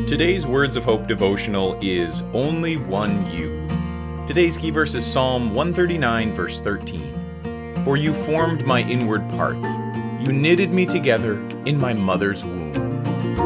Today's Words of Hope devotional is Only One You. Today's key verse is Psalm 139, verse 13. For you formed my inward parts. You knitted me together in my mother's womb.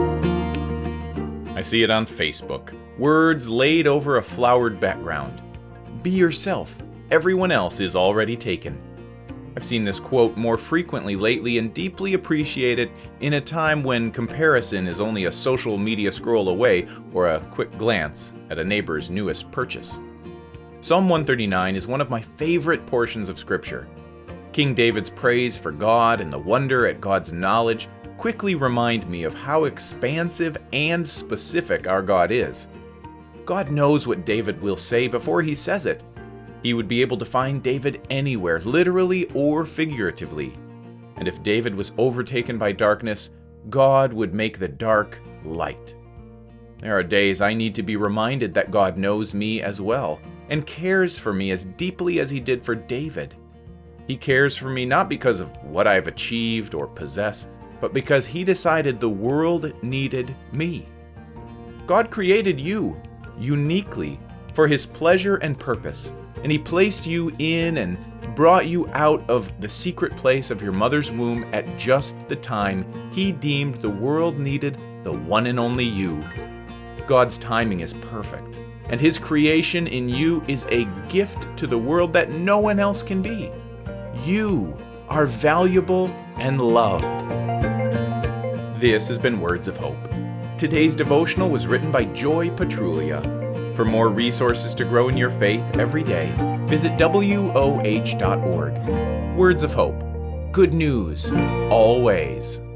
I see it on Facebook. Words laid over a flowered background. Be yourself. Everyone else is already taken. I've seen this quote more frequently lately and deeply appreciate it in a time when comparison is only a social media scroll away or a quick glance at a neighbor's newest purchase. Psalm 139 is one of my favorite portions of Scripture. King David's praise for God and the wonder at God's knowledge quickly remind me of how expansive and specific our God is. God knows what David will say before he says it. He would be able to find David anywhere, literally or figuratively. And if David was overtaken by darkness, God would make the dark light. There are days I need to be reminded that God knows me as well and cares for me as deeply as he did for David. He cares for me not because of what I've achieved or possess, but because he decided the world needed me. God created you uniquely for his pleasure and purpose. And he placed you in and brought you out of the secret place of your mother's womb at just the time he deemed the world needed the one and only you. God's timing is perfect, and his creation in you is a gift to the world that no one else can be. You are valuable and loved. This has been Words of Hope. Today's devotional was written by Joy Petrulia. For more resources to grow in your faith every day, visit woh.org. Words of Hope. Good news, always.